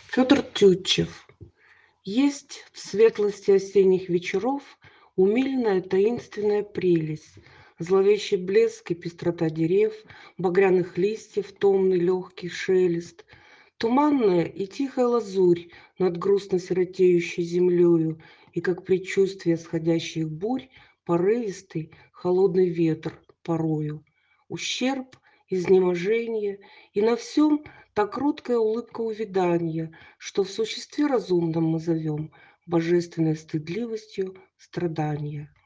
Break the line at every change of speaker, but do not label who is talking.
Федор Тютчев. Есть в светлости осенних вечеров умильная таинственная прелесть, зловещий блеск и пестрота дерев, багряных листьев, томный легкий шелест, туманная и тихая лазурь над грустно сиротеющей землею, и, как предчувствие сходящих бурь, порывистый холодный ветер порою. Ущерб, изнеможение, и на всем та кроткая улыбка увядания, что в существе разумном мы зовем божественной стыдливостью страдания.